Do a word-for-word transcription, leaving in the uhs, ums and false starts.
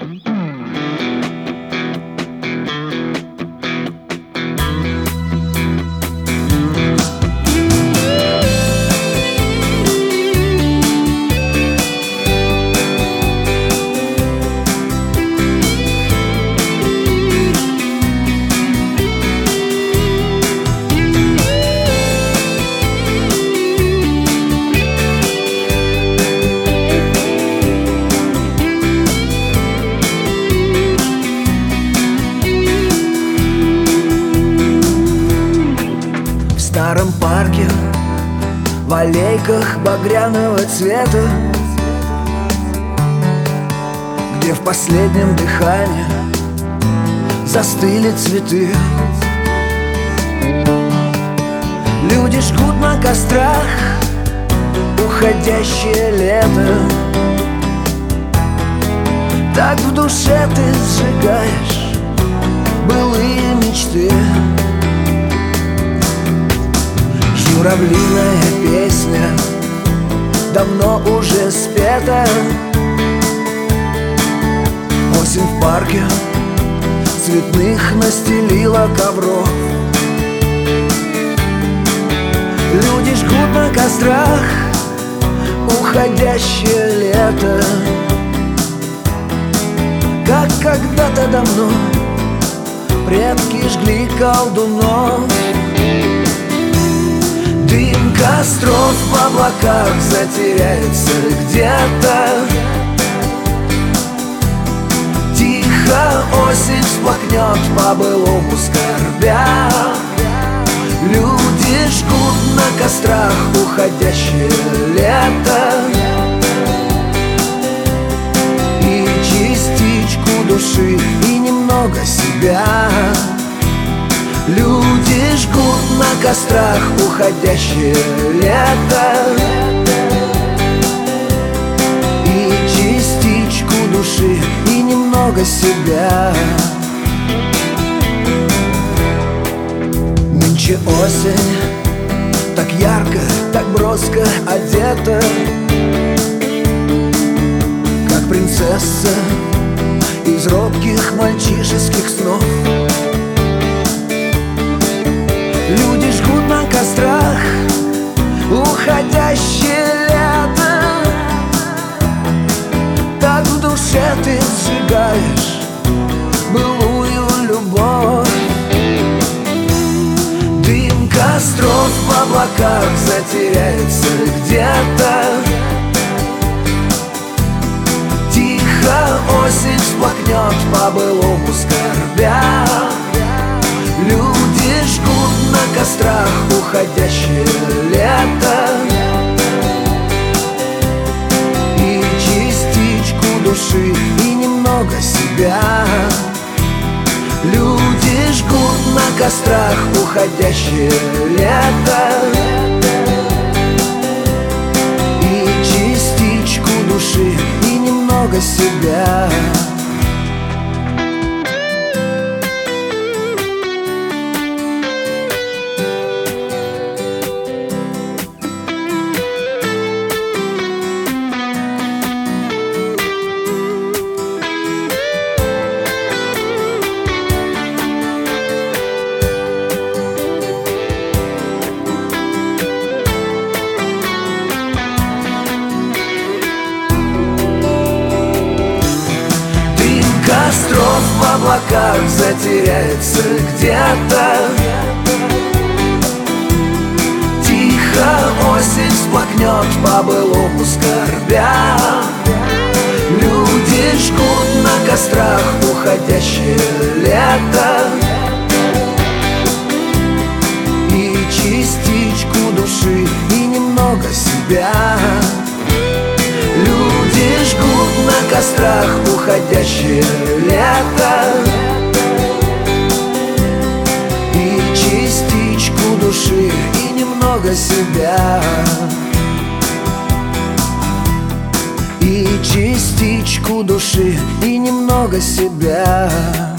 В старом парке, в аллейках багряного цвета, где в последнем дыхании застыли цветы. Люди жгут на кострах уходящее лето. Так в душе ты сжигаешь былые мечты. Журавлиная песня давно уже спета. Осень в парке цветных настелила ковров. Люди жгут на кострах уходящее лето. Как когда-то давно предки жгли колдунов. Дым костров в облаках затеряется где-то. Тихо осень всплакнет по-былому скорбя. Люди жгут на кострах уходящее лето. И частичку души, и немного себя. Люди жгут на кострах уходящее лето. И частичку души, и немного себя. Нынче осень так ярко, так броско одета, как принцесса из робких мальчишеских снов. Люди жгут на кострах уходящее лето. Так в душе ты сжигаешь былую любовь. Дым костров в облаках затеряется где-то. Тихо осень всплакнет по-былому скорбя. Люди жгут на кострах уходящее лето. И частичку души, и немного себя. Люди жгут на кострах уходящее лето. И частичку души, и немного себя. Костров в облаках затеряется где-то. Тихо осень всплакнет по-былому скорбя. Люди жгут на кострах уходящее лето. И частичку души, и немного себя. Люди жгут на кострах уходящее лето. И частичку души, и немного себя. И частичку души, и немного себя.